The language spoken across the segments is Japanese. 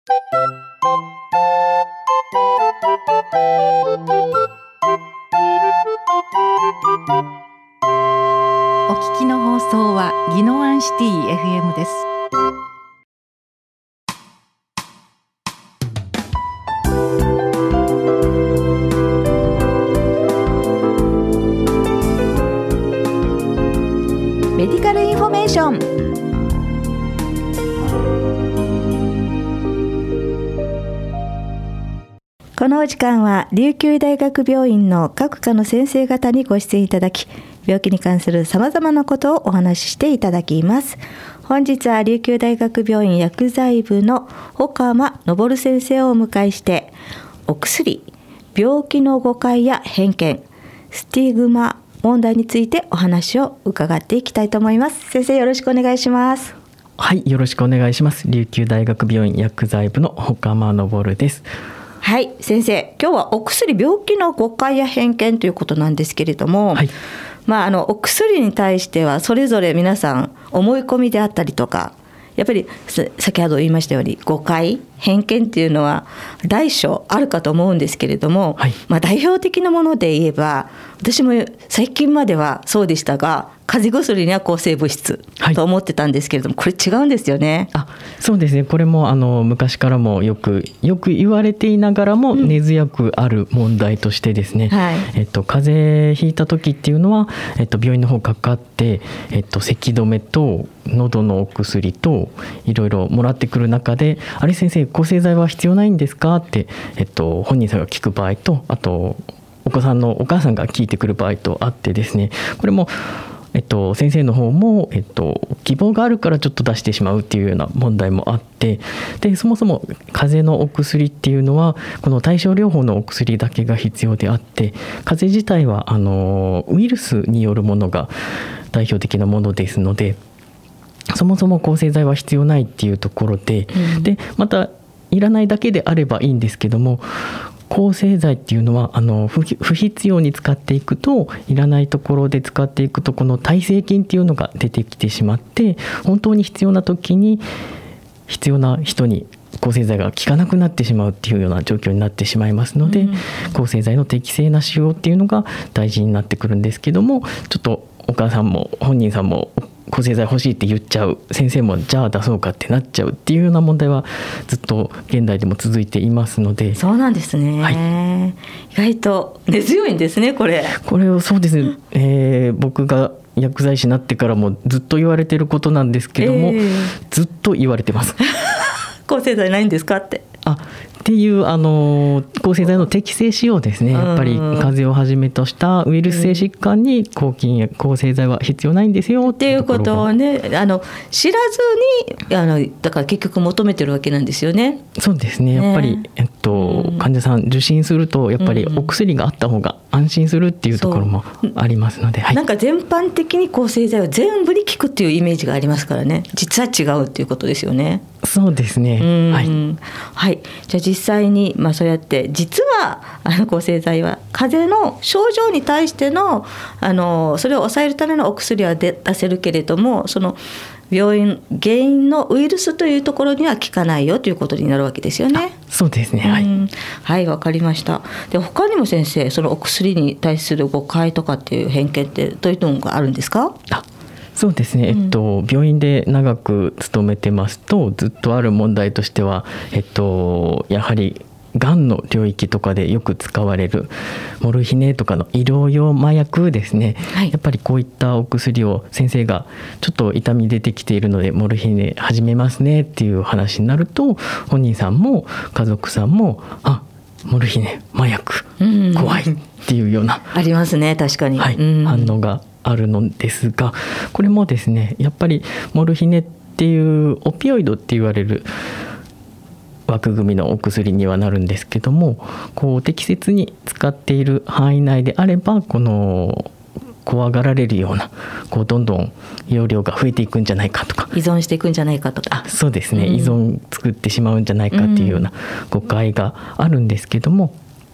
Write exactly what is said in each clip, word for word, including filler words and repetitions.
お聞きの放送は宜野湾シティ エフエム です。メディカルインフォメーション。このお時間は琉球大学病院の各科の先生方にご出演いただき、病気に関するさまざまなことをお話ししていただきます。本日は琉球大学病院薬剤部の岡間昇先生をお迎えして、お薬、病気の誤解や偏見、スティグマ問題についてお話を伺っていきたいと思います。先生、よろしくお願いします。 はい、よろしくお願いします。琉球大学病院薬剤部の岡間昇です。 はい、先生、今日はお薬、病気の誤解や偏見ということなんですけれども、はい、まあ、あのお薬に対してはそれぞれ皆さん思い込みであったりとか、やっぱり先ほど言いましたように誤解、偏見っていうのは大小あるかと思うんですけれども、はい、まあ、代表的なもので言えば、私も最近まではそうでしたが、風邪薬には抗生物質と思ってたんですけれども、はい、これ違うんですよね。 あ、そうですね。これもあの昔からもよくよく言われていながらも根強くある問題としてですね、うん、はい、えっと、風邪ひいた時っていうのは、えっと、病院の方かかって、えっと、咳止めと喉のお薬といろいろもらってくる中で、あれ先生、抗生剤は必要ないんですかって、えっと、本人さんが聞く場合と、あとお子さんのお母さんが聞いてくる場合とあってですね、これもえっと、先生の方も、えっと、希望があるからちょっと出してしまうっていうような問題もあって、でそもそも風邪のお薬っていうのはこの対症療法のお薬だけが必要であって、風邪自体はあのウイルスによるものが代表的なものですので、そもそも抗生剤は必要ないっていうところで、うん、でまたいらないだけであればいいんですけども、抗生剤っていうのはあの 不, 不必要に使っていくと、いらないところで使っていくと、この耐性菌っていうのが出てきてしまって、本当に必要な時に必要な人に抗生剤が効かなくなってしまうっていうような状況になってしまいますので、うん、抗生剤の適正な使用っていうのが大事になってくるんですけども、ちょっとお母さんも本人さんも抗生剤欲しいって言っちゃう、先生もじゃあ出そうかってなっちゃうっていうような問題はずっと現代でも続いていますので。 そうなんですね、はい、意外と根強いんですね、これ。 これをそうですね、えー、僕が薬剤師になってからもずっと言われてることなんですけども、えー、ずっと言われてます抗生剤ないんですかって。 あっていうあの抗生剤の適正使用ですね。やっぱり風邪をはじめとしたウイルス性疾患に抗菌や抗生剤は必要ないんですよっていうことをね、あの知らずにあのだから結局求めてるわけなんですよね。 そうですね、やっぱり、えっとうん、患者さん受診するとやっぱりお薬があった方が安心するっていうところもありますので、はい、 なんか全般的に抗生剤は全部に効くっていうイメージがありますからね、実は違うっていうことですよね。 そうですね、はい、 はい、じゃあ実際に、まあ、そうやって実はあの抗生剤は風邪の症状に対しての、あのそれを抑えるためのお薬は出せるけれども、その病院原因のウイルスというところには効かないよということになるわけですよね。 そうですね、はい、 はい、わかりました。で他にも先生、そのお薬に対する誤解とかっていう偏見ってどういうのがあるんですか？ あそうですね、えっと、うん、病院で長く勤めてますとずっとある問題としては、えっと、やはりがんの領域とかでよく使われるモルヒネとかの医療用麻薬ですね、はい、やっぱりこういったお薬を先生がちょっと痛み出てきているのでモルヒネ始めますねっていう話になると、本人さんも家族さんもあモルヒネ麻薬怖いっていうような、 うん、ありますね、確かに、 はい、うん、反応があるのですが、これもですね、やっぱりモルヒネっていうオピオイドって言われる枠組みのお薬にはなるんですけども、こう適切に使っている範囲内であれば、この怖がられるようなこうどんどん容量が増えていくんじゃないかとか、 依存していくんじゃないかとか、 あそうですね、うん、依存作ってしまうんじゃないかっていうような誤解があるんですけども、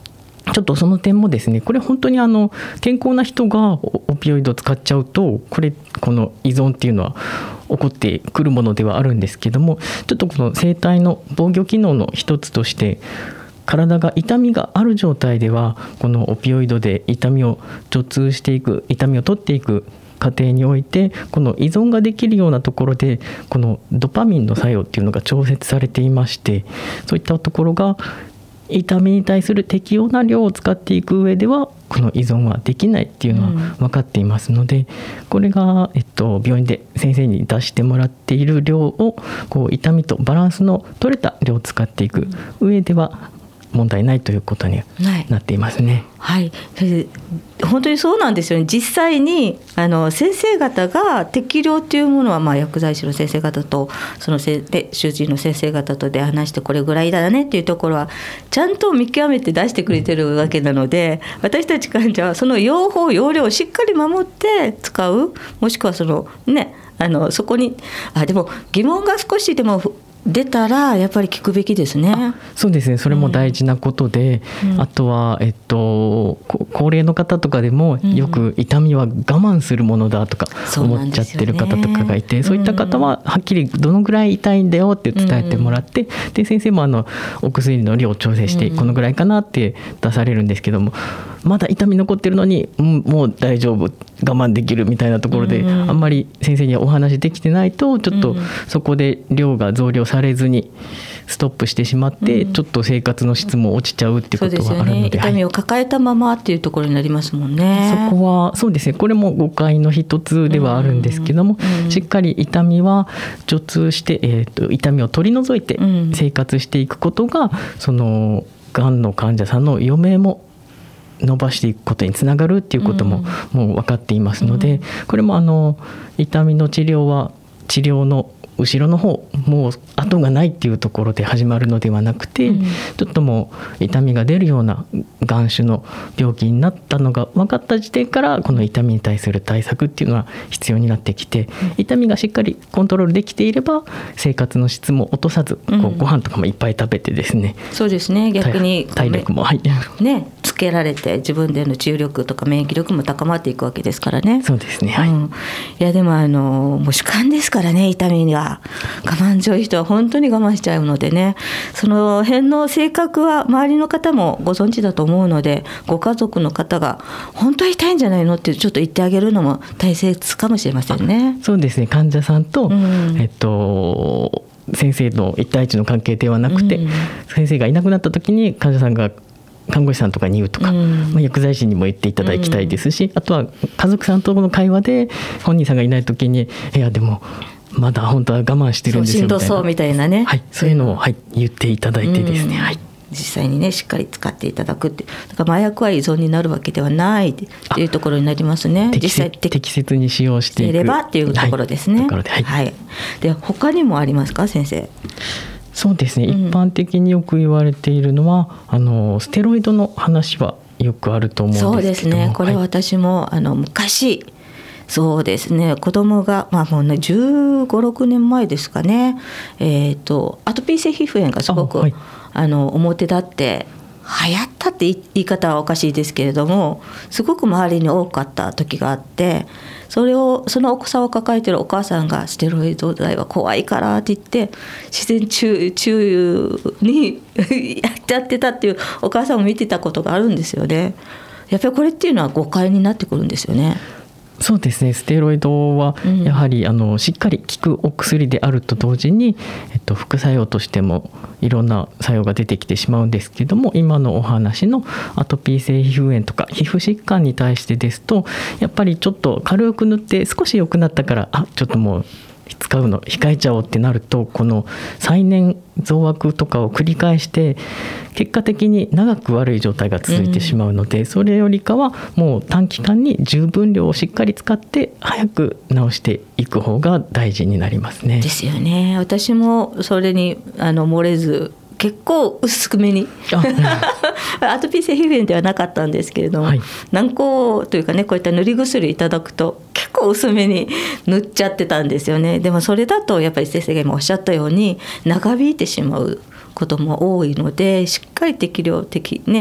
ちょっとその点もですね、これ本当にあの健康な人がオピオイドを使っちゃうと、これこの依存っていうのは起こってくるものではあるんですけども、ちょっとこの生体の防御機能の一つとして、体が痛みがある状態ではこのオピオイドで痛みを除痛していく、痛みを取っていく過程において、この依存ができるようなところでこのドパミンの作用っていうのが調節されていまして、そういったところが痛みに対する適応な量を使っていく上ではこの依存はできないっていうのは分かっていますので、うん、これが、えっと、病院で先生に出してもらっている量をこう痛みとバランスの取れた量を使っていく上では問題ないということになっていますね。 はい、はい、本当にそうなんですよね。実際にあの先生方が適量というものは、まあ、薬剤師の先生方とそのせで主治医の先生方とで話してこれぐらいだねっていうところはちゃんと見極めて出してくれてるわけなので、私たち患者はその用法用量をしっかり守って使う、もしくはそのね、あのそこにあでも疑問が少しでも出たらやっぱり聞くべきですね。 そうですね、それも大事なことで、うん、あとは、えっと、高齢の方とかでもよく痛みは我慢するものだとか思っちゃってる方とかがいて、 そう, そういった方ははっきりどのぐらい痛いんだよって伝えてもらって、うん、で先生もあのお薬の量を調整してこのぐらいかなって出されるんですけども、まだ痛み残ってるのに、うん、もう大丈夫我慢できるみたいなところで、うん、あんまり先生にお話できてないとちょっとそこで量が増量されずにストップしてしまって、うん、ちょっと生活の質も落ちちゃうってことはあるので、そうですよね、 痛みを抱えたままっていうところになりますもんね。 そこはそうですね、これも誤解の一つではあるんですけども、うん、しっかり痛みは除痛して、えーと、痛みを取り除いて生活していくことが、うん、そのがんの患者さんの余命も伸ばしていくことにつながるっていうことももう分かっていますので、うん、これもあの痛みの治療は治療の後ろの方、もう後がないっていうところで始まるのではなくて、うん、ちょっともう痛みが出るような眼種の病気になったのが分かった時点からこの痛みに対する対策っていうのは必要になってきて、うん、痛みがしっかりコントロールできていれば生活の質も落とさず、こうご飯とかもいっぱい食べてですね、 うん、そうですね、逆に体力も、はい、 ね、つけられて自分での治癒力とか免疫力も高まっていくわけですからね。 そうですね、はい、うん、 いやでもあのもう主観ですからね、痛みには我慢強い人は本当に我慢しちゃうのでね、その辺の性格は周りの方もご存知だと思うので、ご家族の方が本当は痛いんじゃないのってちょっと言ってあげるのも大切かもしれませんね。 そうですね、患者さんと、うん、えっと先生の一対一の関係ではなくて、うん、先生がいなくなった時に患者さんが看護師さんとかに言うとか、うん、まあ、薬剤師にも言っていただきたいですし、うん、あとは家族さんとの会話で本人さんがいない時に、いやでもまだ本当は我慢してるんですよみたいな、しんどそうみたいなね、はい、そういうのを、はい、言っていただいてですね、うん、はい、 実際にねしっかり使っていただくって、だから麻薬は依存になるわけではないっていうところになりますね。 実際適切に使用していくればっていうところですね。はい、はいはい、で他にもありますか先生？ そうですね、うん、一般的によく言われているのはあのステロイドの話はよくあると思うんですけども、 そうですね、これは私も、はい、あの昔そうですね、子供が、まあもうね、じゅうご、ろくねんまえですかね、えーと、アトピー性皮膚炎がすごくあ、はい、あの表立って流行ったって言い方はおかしいですけれども、すごく周りに多かった時があって、それをそのお子さんを抱えているお母さんがステロイド剤は怖いからって言って自然注注にやっちゃってたっていうお母さんを見てたことがあるんですよね。やっぱりこれっていうのは誤解になってくるんですよね。 そうですね、ステロイドはやはり、うん、あのしっかり効くお薬であると同時に、えっと、副作用としてもいろんな作用が出てきてしまうんですけども、今のお話のアトピー性皮膚炎とか皮膚疾患に対してですと、やっぱりちょっと軽く塗って少し良くなったから、あちょっともう使うの控えちゃおうってなると、この再燃増悪とかを繰り返して結果的に長く悪い状態が続いてしまうので、うん、それよりかはもう短期間に十分量をしっかり使って早く治していく方が大事になりますね。 ですよね。私もそれにあの漏れず結構薄めにアトピー性皮膚炎ではなかったんですけれども、はい、軟膏というかね、こういった塗り薬いただくと結構薄めに塗っちゃってたんですよね。でもそれだとやっぱり先生が今おっしゃったように長引いてしまうことも多いので、しっかり適量適ね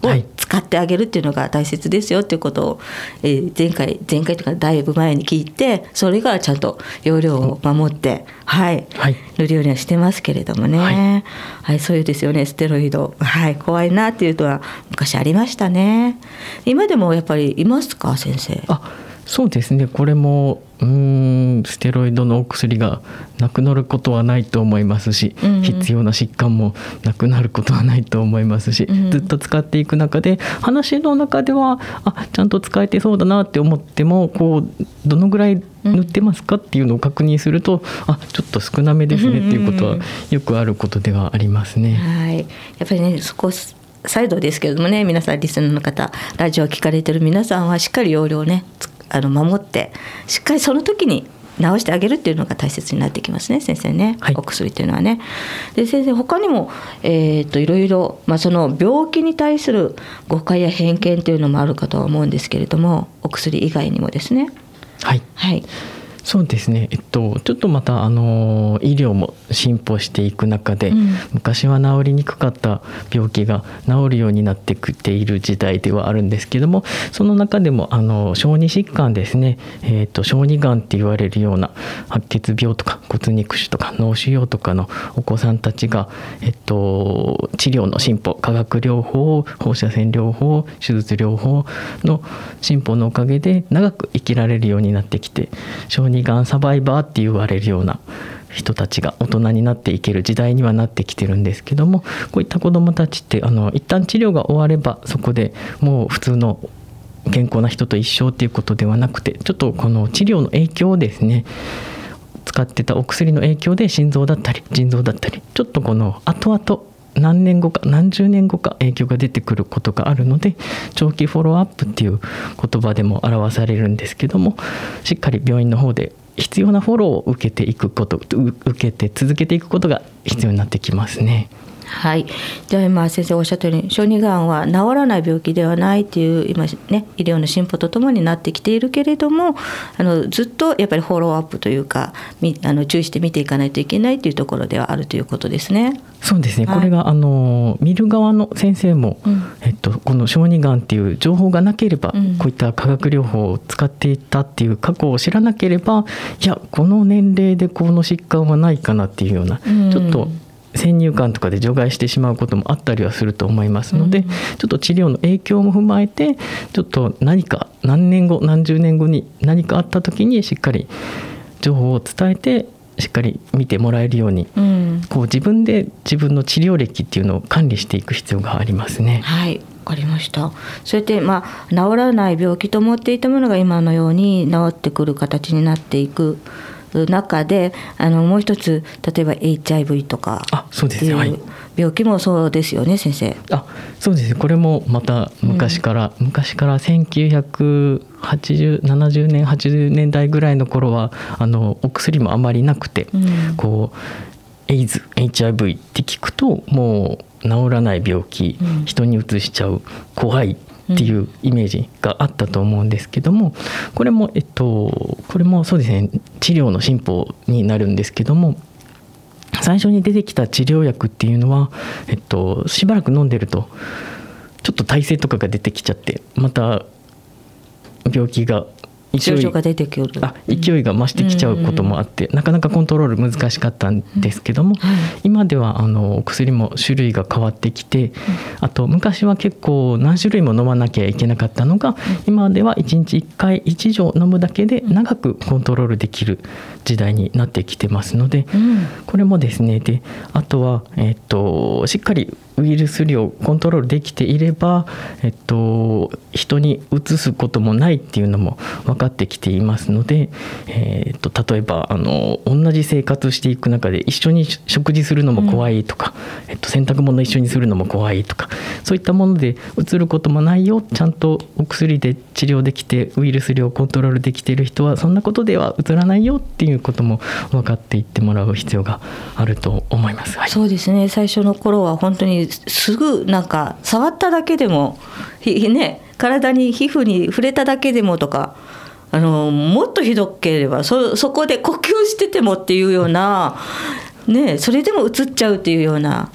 を使ってあげるっていうのが大切ですよっていうことを、えー、前回前回というかだいぶ前に聞いて、それからちゃんと容量を守って、はい、はい、塗るようにはしてますけれどもね、はいはい、そういうですよね、ステロイド、はい、怖いなっていうのは昔ありましたね。今でもやっぱりいますか、先生？ あ、そうですね、これもうーんステロイドのお薬がなくなることはないと思いますし、うん、必要な疾患もなくなることはないと思いますし、うん、ずっと使っていく中で話の中ではあちゃんと使えてそうだなって思っても、こうどのぐらい塗ってますかっていうのを確認すると、あちょっと少なめですねっていうことはよくあることではありますね。 はい、やっぱりね、そこ再度ですけれどもね、皆さんリスナーの方、ラジオを聞かれてる皆さんはしっかり容量をねあの守って、しっかりその時に治してあげるっていうのが大切になってきますね、先生ね、はい、お薬というのはね。で先生、他にも、えー、といろいろ、まあ、その病気に対する誤解や偏見というのもあるかとは思うんですけれども、お薬以外にもですね。 はい、はいそうですね、えっと、ちょっとまたあの医療も進歩していく中で、うん、昔は治りにくかった病気が治るようになってきている時代ではあるんですけども、その中でもあの小児疾患ですね、えー、と小児がんって言われるような白血病とか骨肉腫とか脳腫瘍とかのお子さんたちが、えっと、治療の進歩、化学療法、放射線療法、手術療法の進歩のおかげで長く生きられるようになってきて、小児がんサバイバーって言われるような人たちが大人になっていける時代にはなってきてるんですけども、こういった子どもたちってあの一旦治療が終わればそこでもう普通の健康な人と一緒っていうことではなくて、ちょっとこの治療の影響をですね、使ってたお薬の影響で心臓だったり腎臓だったり、ちょっとこの後々何年後か何十年後か影響が出てくることがあるので、長期フォローアップっていう言葉でも表されるんですけども、しっかり病院の方で必要なフォローを受けていくこと受けて続けていくことが必要になってきますね。 はい、じゃあ今先生おっしゃったように、小児がんは治らない病気ではないっていう今、ね、医療の進歩とともになってきているけれども、あのずっとやっぱりフォローアップというか、あの注意して見ていかないといけないというところではあるということですね。 そうですね、はい、これがあの見る側の先生も、うんえっと、この小児がんっていう情報がなければ、うん、こういった化学療法を使っていたっていう過去を知らなければ、いやこの年齢でこの疾患はないかなっていうような、うん、ちょっと先入観とかで除外してしまうこともあったりはすると思いますので、うん、ちょっと治療の影響も踏まえて、ちょっと何か何年後何十年後に何かあった時にしっかり情報を伝えてしっかり見てもらえるように、うん、こう自分で自分の治療歴っていうのを管理していく必要がありますね。 はい、わかりました。そうやって、まあ、治らない病気と思っていたものが今のように治ってくる形になっていく中で、あのもう一つ、例えば エイチアイブイ とかっていう病気もそうですよね、先生。 あ、そうですね、これもまた昔から、うん、昔からせんきゅうひゃくはちじゅう、ななじゅうねんはちじゅうねんだいぐらいの頃はあのお薬もあまりなくて、うん、こうエイズ エイチアイブイ って聞くともう治らない病気、うん、人にうつしちゃう、怖いっていうイメージがあったと思うんですけども、これもえっとこれもそうですね、治療の進歩になるんですけども、最初に出てきた治療薬っていうのは、えっと、しばらく飲んでるとちょっと耐性とかが出てきちゃって、また病気が症状が出てくる、 あ勢いが増してきちゃうこともあって、うん、なかなかコントロール難しかったんですけども、うんはい、今ではあのお薬も種類が変わってきて、うん、あと昔は結構何種類も飲まなきゃいけなかったのが、うん、今ではいちにちいっかいいち錠飲むだけで長くコントロールできる時代になってきてますので、うん、これもですね、であとは、えっと、しっかりウイルス量コントロールできていれば、えっと、人にうつすこともないっていうのも分かってきていますので、えっと、例えばあの同じ生活していく中で一緒に食事するのも怖いとか、うんえっと、洗濯物一緒にするのも怖いとか、そういったものでうつることもないよ、ちゃんとお薬で治療できてウイルス量コントロールできている人はそんなことではうつらないよっていうことも分かっていってもらう必要があると思います、はい、 そうですね。最初の頃は本当にすぐなんか触っただけでも、ね、体に皮膚に触れただけでもとか、あのもっとひどければ そ, そこで呼吸しててもっていうような、ね、それでもうつっちゃうっていうような、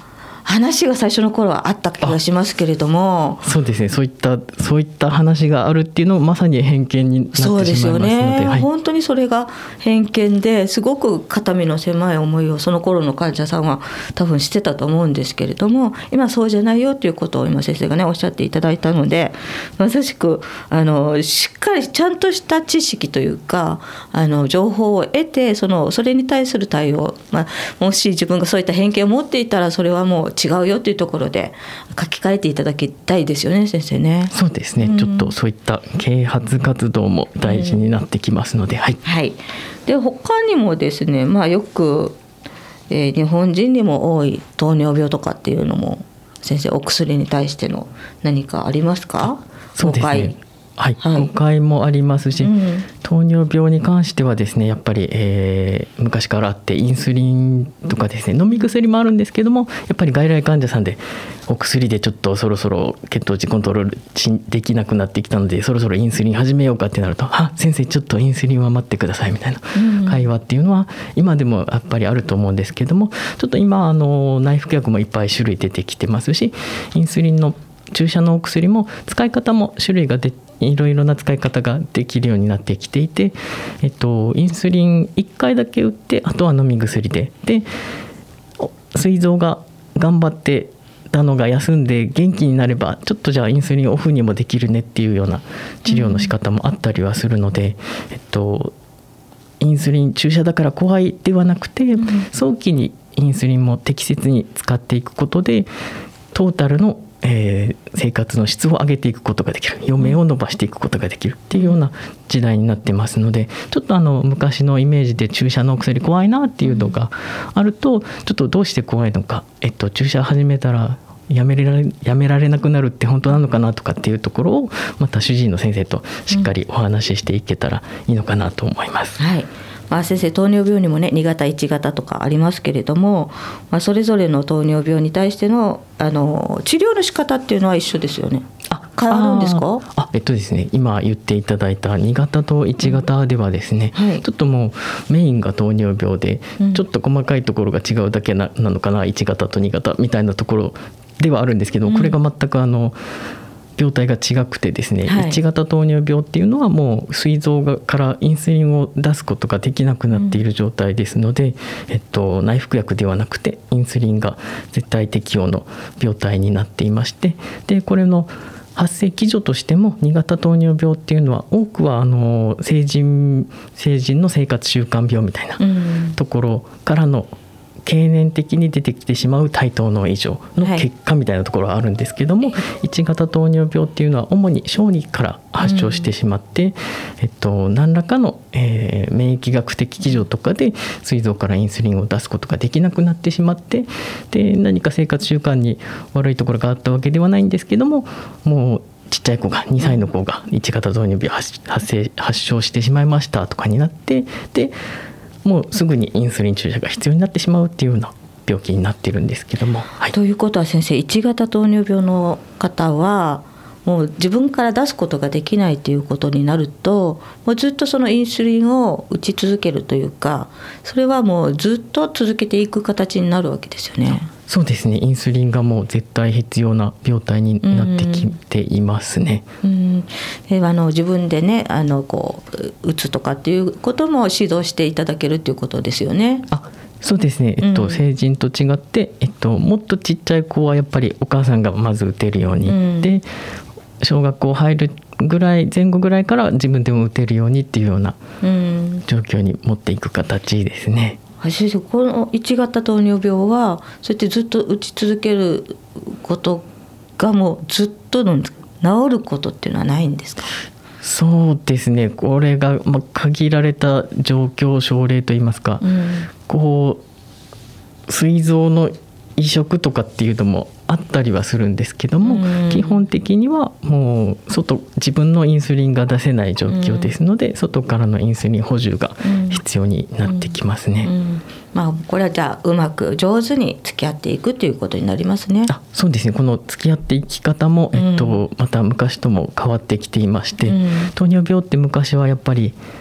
話が最初の頃はあった気がしますけれども。 そうですね、そういったそういった話があるっていうのもまさに偏見になってしまいますので。そうですよね、 はい、本当にそれが偏見ですごく肩身の狭い思いをその頃の患者さんは多分してたと思うんですけれども、今そうじゃないよということを今先生がねおっしゃっていただいたので、まさしくあのしっかりちゃんとした知識というかあの情報を得て、そのそれに対する対応、まあ、もし自分がそういった偏見を持っていたらそれはもう違うよというところで書き換えていただきたいですよね、先生ね。 そうですね、うん、ちょっとそういった啓発活動も大事になってきますので、うん、はい、 はい、で他にもですね、まあ、よく、えー、日本人にも多い糖尿病とかっていうのも先生お薬に対しての何かありますか？ そうですね、はいはい、誤解もありますし、うん、糖尿病に関してはですねやっぱり、えー、昔からあってインスリンとかですね飲み薬もあるんですけども、やっぱり外来患者さんでお薬でちょっとそろそろ血糖値コントロールできなくなってきたのでそろそろインスリン始めようかってなると、あ、先生ちょっとインスリンは待ってくださいみたいな会話っていうのは今でもやっぱりあると思うんですけども、ちょっと今あの内服薬もいっぱい種類出てきてますし、インスリンの注射のお薬も使い方も種類が出ていろいろな使い方ができるようになってきていて、えっと、インスリンいっかいだけ打ってあとは飲み薬でで膵臓が頑張ってたのが休んで元気になればちょっとじゃあインスリンオフにもできるねっていうような治療の仕方もあったりはするので、うん、えっと、インスリン注射だから怖いではなくて、うん、早期にインスリンも適切に使っていくことでトータルのえー、生活の質を上げていくことができる、余命を伸ばしていくことができるっていうような時代になってますので、ちょっとあの昔のイメージで注射のお薬怖いなっていうのがあると、ちょっとどうして怖いのか、えっと、注射始めたらやめられ、やめられなくなるって本当なのかなとかっていうところをまた主治医の先生としっかりお話ししていけたらいいのかなと思います、 うん、はい。まあ、先生糖尿病にもねに型いち型とかありますけれども、まあ、それぞれの糖尿病に対しての、あの治療の仕方っていうのは一緒ですよね。あ、変わるんですか？ あ、えっとですね、今言っていただいたに型といち型ではですね、うんはい、ちょっともうメインが糖尿病で、うん、ちょっと細かいところが違うだけ な, なのかないち型とに型みたいなところではあるんですけど、これが全くあの病態が違くてですね、はい、いち型糖尿病っていうのはもう膵臓からインスリンを出すことができなくなっている状態ですので、うん、えっと、内服薬ではなくてインスリンが絶対適応の病態になっていまして、でこれの発生基準としてもに型糖尿病っていうのは多くはあの成人、成人の生活習慣病みたいなところからの経年的に出てきてしまう対等の異常の結果みたいなところはあるんですけども、はい、いち型糖尿病っていうのは主に小児から発症してしまって、うん、えっと、何らかの、えー、免疫学的基準とかで膵臓からインスリンを出すことができなくなってしまって、で何か生活習慣に悪いところがあったわけではないんですけども、もうちっちゃい子がにさいの子がいち型糖尿病発生発症してしまいましたとかになって、でもうすぐにインスリン注射が必要になってしまうっていうような病気になっているんですけども、はい、 ということは先生、いち型糖尿病の方はもう自分から出すことができないということになると、もうずっとそのインスリンを打ち続けるというか、それはもうずっと続けていく形になるわけですよね。 そうですね、インスリンがもう絶対必要な病態になってきていますね。 うん、であの自分でねあのこう打つとかっていうことも指導していただけるということですよね。 あ、そうですね、えっとうん、成人と違って、えっと、もっとちっちゃい子はやっぱりお母さんがまず打てるように、うん、で小学校入るぐらい前後ぐらいから自分でも打てるようにっていうような状況に持っていく形ですね。 先生、このいち型糖尿病はそうやってずっと打ち続けることがもうずっとの治ることっていうのはないんですか？ そうですね、これがまあ限られた状況症例といいますか、うん、こう膵臓の移植とかっていうのもあったりはするんですけども、うん、基本的にはもう外自分のインスリンが出せない状況ですので、うん、外からのインスリン補充が必要になってきますね。うんうんうん、 まあ、これはじゃあうまく上手に付き合っていくということになりますね。 あ、そうですね、この付き合っていき方も、えっと、また昔とも変わってきていまして、うん、糖尿病って昔はやっぱり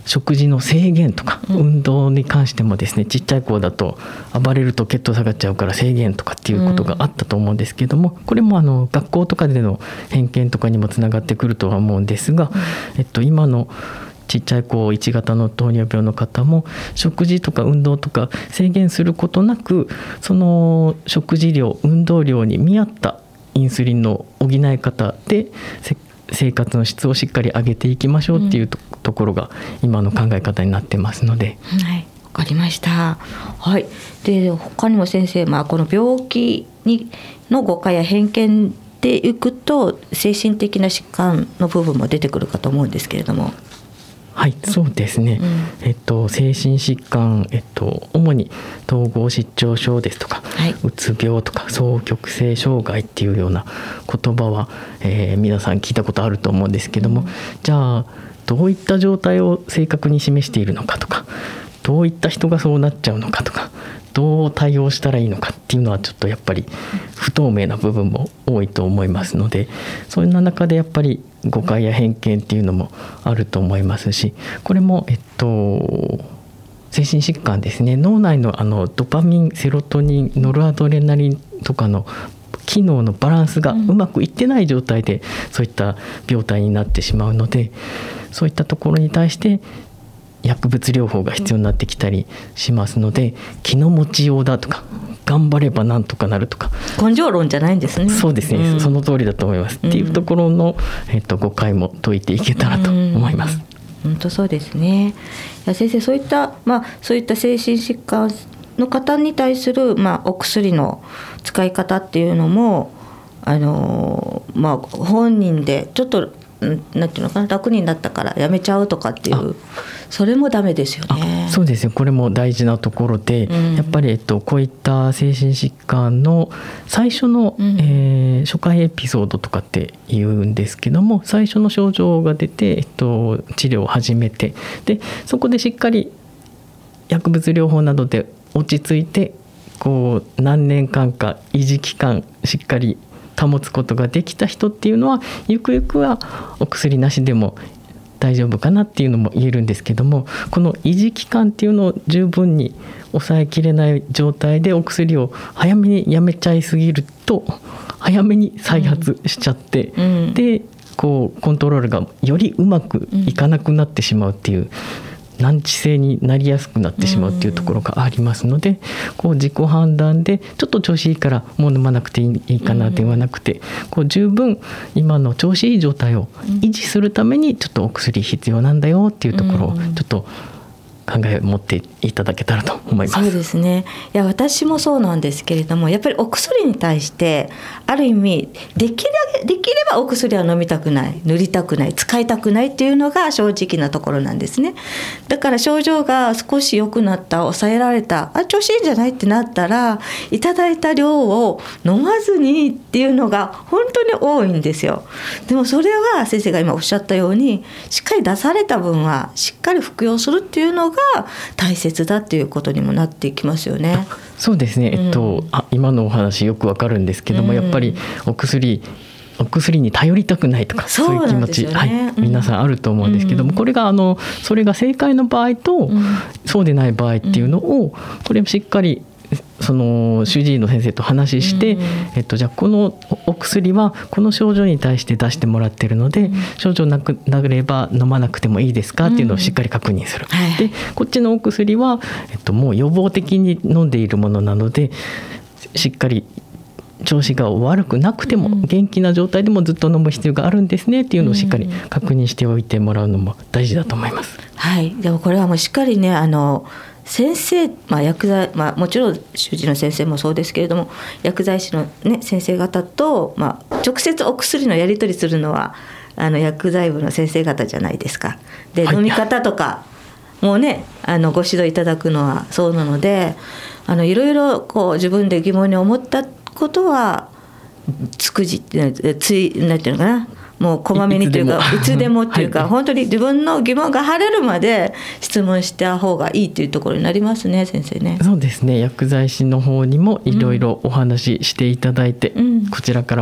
食事の制限とか、うん、運動に関してもですね、ちっちゃい子だと暴れると血糖下がっちゃうから制限とかっていうことがあったと思うんですけども、これもあの学校とかでの偏見とかにもつながってくるとは思うんですが、えっと、今のちっちゃい子いち型の糖尿病の方も食事とか運動とか制限することなく、その食事量運動量に見合ったインスリンの補い方で生活の質をしっかり上げていきましょうっていう と,、うん、ところが今の考え方になってますので、 はい、わかりました。はい。で他にも先生、まあ、この病気にの誤解や偏見でいくと精神的な疾患の部分も出てくるかと思うんですけれども。 はい、そうですね、うん、えっと、精神疾患、えっと、主に統合失調症ですとか、はい、うつ病とか双極性障害っていうような言葉は、えー、皆さん聞いたことあると思うんですけども、うん、じゃあどういった状態を正確に示しているのかとか、どういった人がそうなっちゃうのかとか、どう対応したらいいのかっていうのはちょっとやっぱり不透明な部分も多いと思いますので、そんな中でやっぱり誤解や偏見っていうのもあると思いますし、これもえっと精神疾患ですね、脳内のあのドパミン、セロトニン、ノルアドレナリンとかの機能のバランスがうまくいってない状態でそういった病態になってしまうので、そういったところに対して薬物療法が必要になってきたりしますので、気の持ちようだとか頑張ればなんとかなるとか、 根性論じゃないんですね。 そうですね、うん、その通りだと思います、うん、っていうところの、えっと、誤解も解いていけたらと思います。 本当そうですね。いや先生、そういった、まあ、そういった精神疾患の方に対する、まあ、お薬の使い方っていうのもあの、まあ、本人でちょっとなんていうのかな、楽になったからやめちゃうとかっていう、それもダメですよね。 そうですよ、これも大事なところで、うん、やっぱり、えっと、こういった精神疾患の最初の、うん、えー、初回エピソードとかって言うんですけども、最初の症状が出て、えっと、治療を始めて、でそこでしっかり薬物療法などで落ち着いて、こう何年間か維持期間しっかり保つことができた人っていうのは、ゆくゆくはお薬なしでも大丈夫かなっていうのも言えるんですけども、この維持期間っていうのを十分に抑えきれない状態でお薬を早めにやめちゃいすぎると早めに再発しちゃって、うん、でこうコントロールがよりうまくいかなくなってしまうっていう、難治性になりやすくなってしまうっていうところがありますので、こう自己判断でちょっと調子いいからもう飲まなくていいかなではなくて、こう十分今の調子いい状態を維持するためにちょっとお薬必要なんだよっていうところをちょっと考えを持っていただけたらと思います。 そうですね。いや私もそうなんですけれども、やっぱりお薬に対してある意味できれ、できればお薬は飲みたくない、塗りたくない、使いたくないっていうのが正直なところなんですね。だから症状が少し良くなった、抑えられた、あ調子いいんじゃないってなったら、いただいた量を飲まずにっていうのが本当に多いんですよ。でもそれは先生が今おっしゃったように、しっかり出された分はしっかり服用するっていうのが大切だっていうことにもなっていきますよね。 そうですね、えっと、うん、あ今のお話よくわかるんですけども、うん、やっぱりお薬お薬に頼りたくないとか、そういう気持ち、ね、はい、皆さんあると思うんですけども、うん、これがあのそれが正解の場合と、うん、そうでない場合っていうのを、これしっかりその主治医の先生と話して、うん、えっと、じゃあこのお薬はこの症状に対して出してもらってるので、うん、症状なくなれば飲まなくてもいいですかっていうのをしっかり確認する、うん、はい、でこっちのお薬は、えっと、もう予防的に飲んでいるものなので、しっかり調子が悪くなくても元気な状態でもずっと飲む必要があるんですねっていうのをしっかり確認しておいてもらうのも大事だと思います。 はい、でもこれはもうしっかりね、あの先生、まあ、薬剤、まあ、もちろん主治医の先生もそうですけれども、薬剤師の、ね、先生方と、まあ、直接お薬のやり取りするのはあの薬剤部の先生方じゃないですか。で、はい、飲み方とかもうね、あのご指導いただくのはそうなので、あのいろいろこう自分で疑問に思ったことはつくじついなんていうのかな、もうこまめにというかいつでもっていうか、はい、本当に自分の疑問が晴れるまで質問した方がいいというところになりますね、先生ね。 そうですね、薬剤師の方にもいろいろお話ししていただいて、うん、こちらからも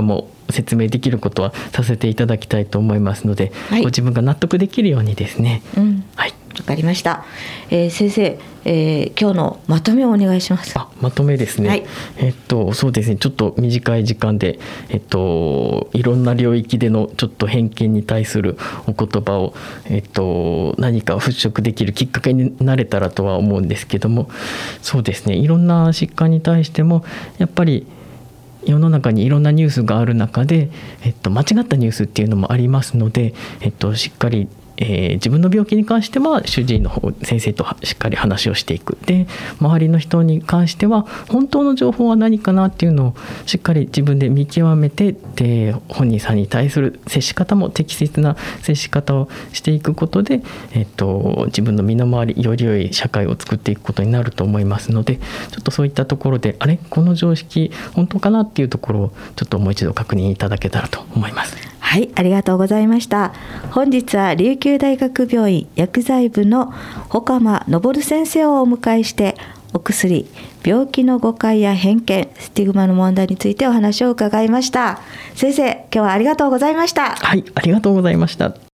説明できることはさせていただきたいと思いますので、はい、ご自分が納得できるようにですね、 うん、はい、わかりました。えー、先生、えー、今日のまとめをお願いします。 あ、まとめですね、はい、えっとそうですね、ちょっと短い時間で、えっと、いろんな領域でのちょっと偏見に対するお言葉を、えっと、何か払拭できるきっかけになれたらとは思うんですけども、そうですね、いろんな疾患に対してもやっぱり世の中にいろんなニュースがある中で、えっと、間違ったニュースっていうのもありますので、えっと、しっかりえー、自分の病気に関しては主治医の方先生としっかり話をしていく。で、周りの人に関しては本当の情報は何かなっていうのをしっかり自分で見極めて、で本人さんに対する接し方も適切な接し方をしていくことで、えっと、自分の身の回りより良い社会を作っていくことになると思いますので、ちょっとそういったところであれこの常識本当かなっていうところをちょっともう一度確認いただけたらと思います。 はい、ありがとうございました。本日は琉球大学病院薬剤部の外間昇先生をお迎えして、お薬、病気の誤解や偏見、スティグマの問題についてお話を伺いました。先生、今日はありがとうございました。 はい、ありがとうございました。